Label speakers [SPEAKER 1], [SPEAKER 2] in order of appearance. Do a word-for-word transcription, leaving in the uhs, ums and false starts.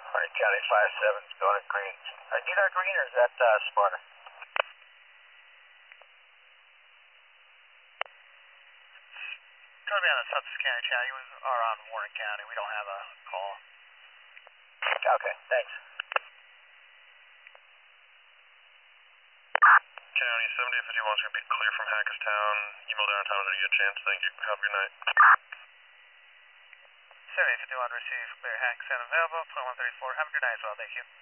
[SPEAKER 1] Alright, County five seven, going to green. Alright, do you got green or is that uh, Sparta?
[SPEAKER 2] It's going to be on the Susquehanna County. You are on Warren County. We don't have a call.
[SPEAKER 1] Okay, thanks.
[SPEAKER 3] County seventy fifty-one is going to be clear from Hackettstown. Email downtown when you get a chance. Thank you. Have a good night.
[SPEAKER 2] seventy fifty-one received. Clear Hackettstown available. twenty-one thirty-four. Have a good night as well. Thank you.